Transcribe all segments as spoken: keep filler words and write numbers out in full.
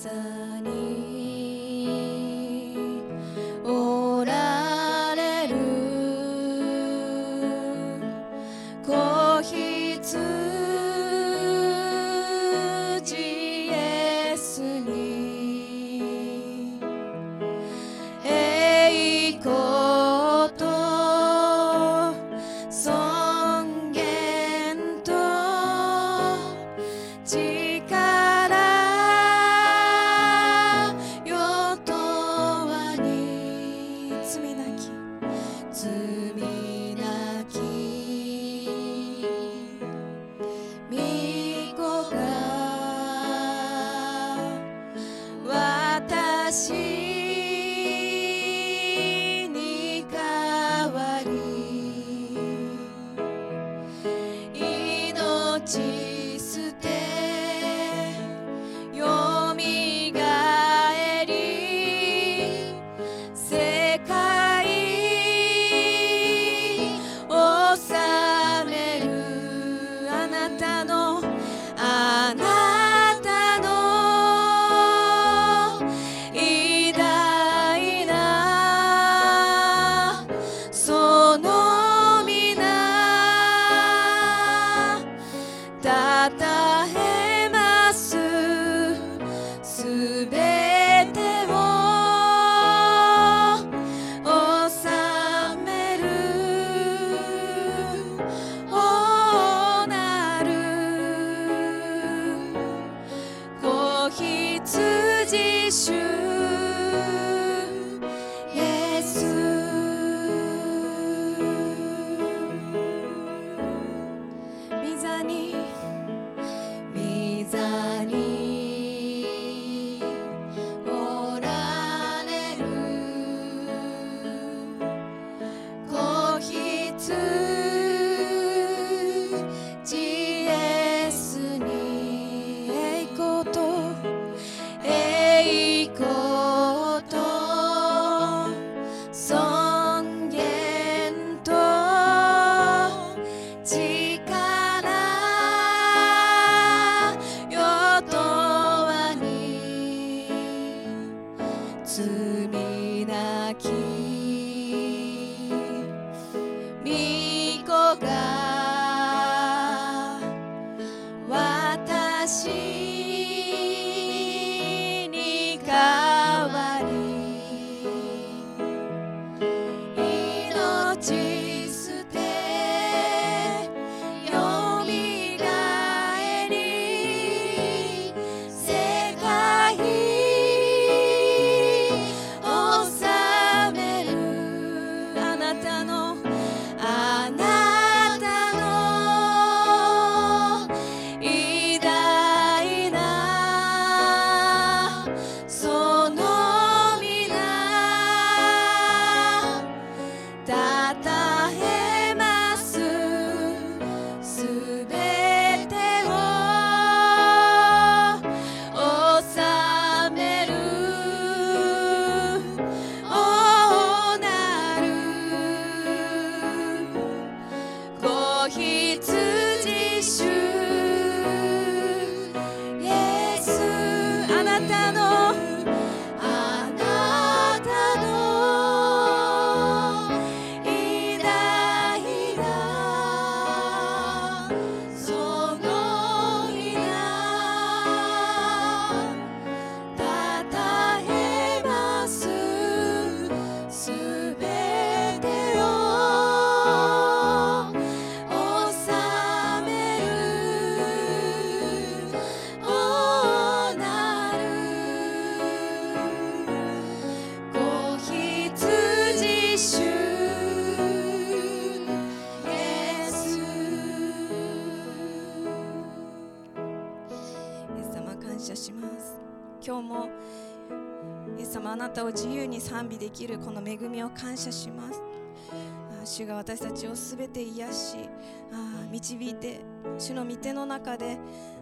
今日もイエス様、あなたを自由に賛美できるこの恵みを感謝します。主が私たちをすべて癒し導いて、主の御手の中で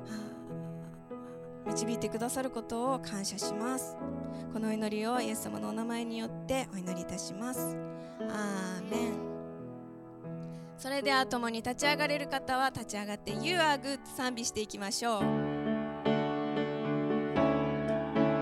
導いてくださることを感謝します。この祈りをイエス様のお名前によってお祈りいたします。アーメン。それでは共に立ち上がれる方は立ち上がって You are good 賛美していきましょう。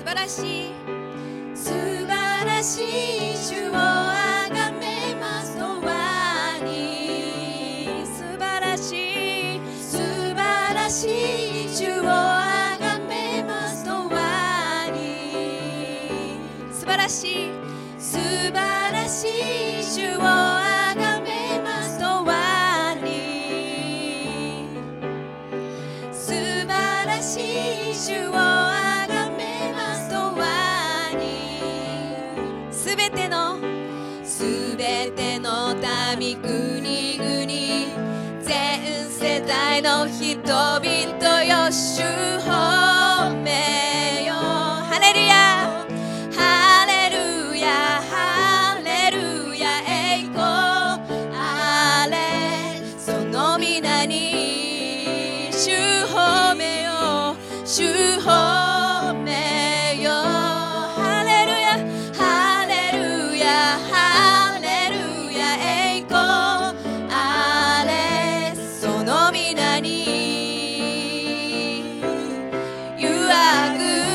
晴らしい素晴らしい主をあがめます永遠に素晴らしい素晴らしい主をあがめます永遠に素晴らしい素晴らしい主をあがめます永遠に素晴らしい主をあがめます永遠にすべてのすべての民国々全世代の人々よ主褒めよハレルヤハレルヤハレルヤ栄光あれその皆に主褒めよ主褒めよハレルヤハレルヤハレルヤ栄光あれその皆にYou are good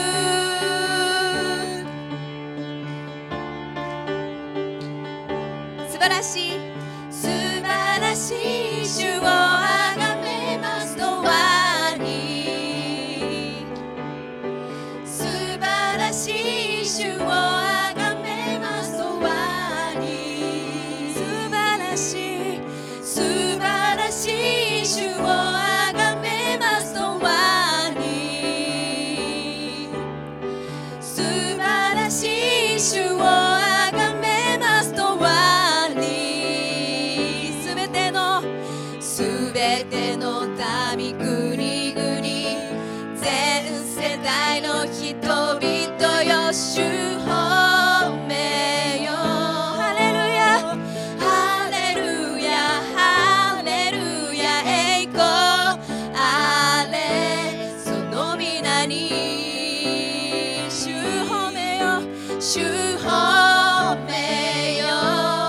素晴らしい素晴らしい主をあがめます永遠に素晴らしい主をあがめます永遠に素晴らしい素晴らしい主をあがめます永遠に素晴らしい主をあがめます永遠にすべてのすべての民国々全世代の人々よ主褒めよハレルヤハレルヤハレルヤ栄光あれその皆に主褒めよ主褒めよ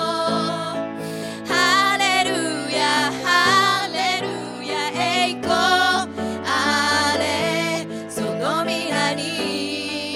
ハレルヤハレルヤ栄光あれその皆に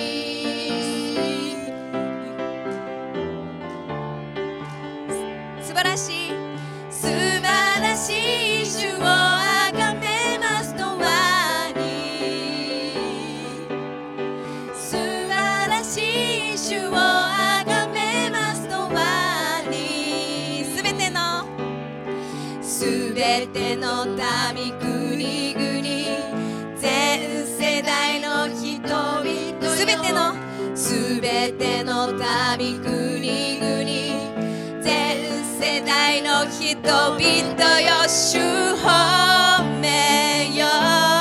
素晴らしい素晴らしい主をあがめます永遠に素晴らしい主をあがめます永遠にすべてのすべての民国々全世代の人々すべてのすべての民国々全世代の人々よ主褒めよ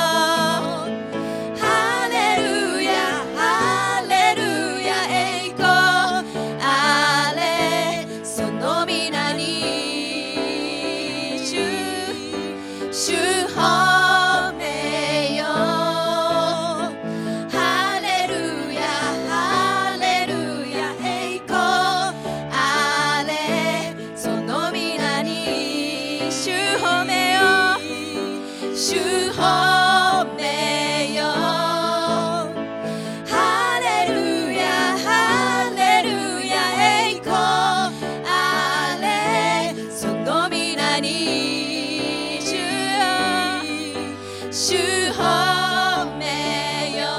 ハレルヤハレルヤ栄光あれその皆に主主褒めよハレルヤハレルヤ栄光あれその皆に主褒めよ主褒めよハレルヤハレルヤ栄光あれその皆に主主褒めよ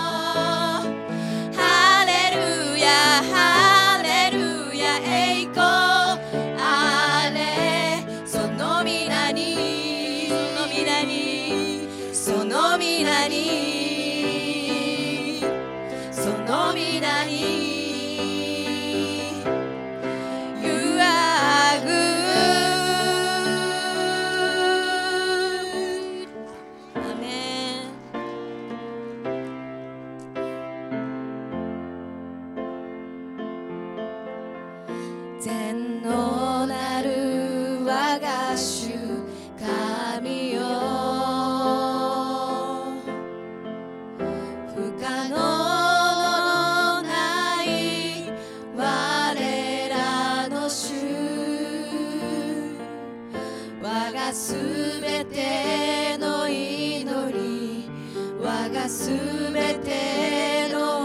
ハレルヤハレルヤ栄光あれその皆にその皆にその皆にその皆に You are good アメン全能なる我が主神よ不可能のない我らの主我がすべての祈り我がすべての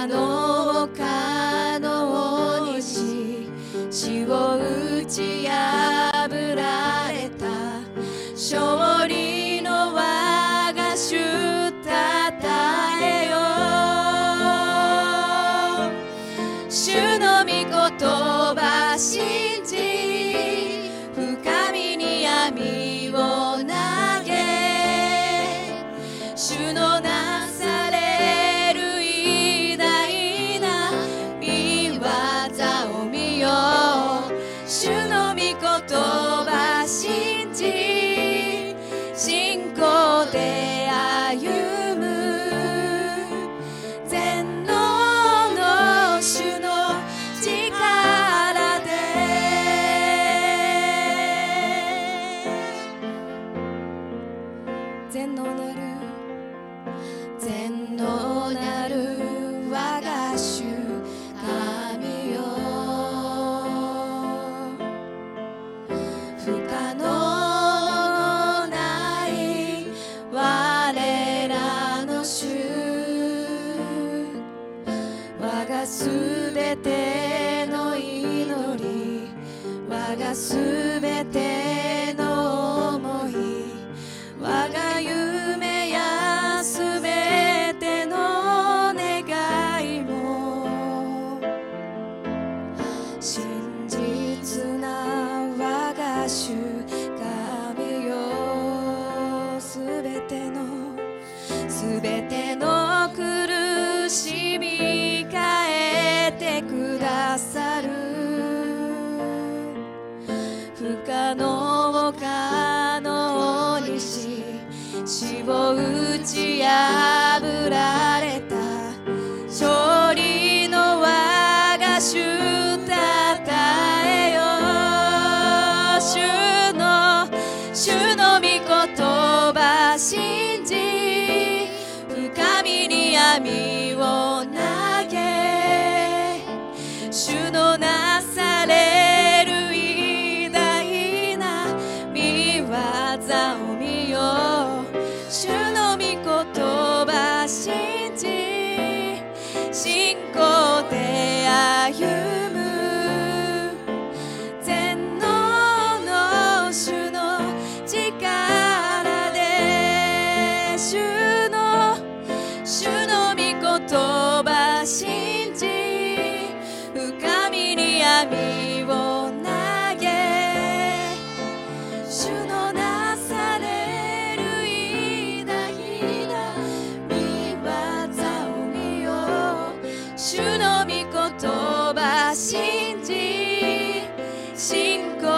可能を可能にし、死を打ち破られた勝利の我が主たたえよ。主の御言葉信じ、深みに闇を投げ、主のなされる偉大な御業を見よう。主の御言葉信じ、信仰で歩む。全能の主の力で、全能なる全能なる我が主神よ。不可能のない我らの主、我がすべての祈り、我がすべての思い、我が夢やすべての願いも、真実な我が主神よ。すべてのすべての苦しみ変えてくださる。不可能を可能にし、死を打ち破られた勝利の我が主たたえよ。主の主の御言葉信じ、深みに闇を投げ、主のなされる偉大な御業を見よう。主の御言葉信じ、信仰で歩む。全能の主の力で、主の主の御言葉信じ、深みに闇を投げ、主のなされる偉大な御業を見よう。主の御言葉信じ、信仰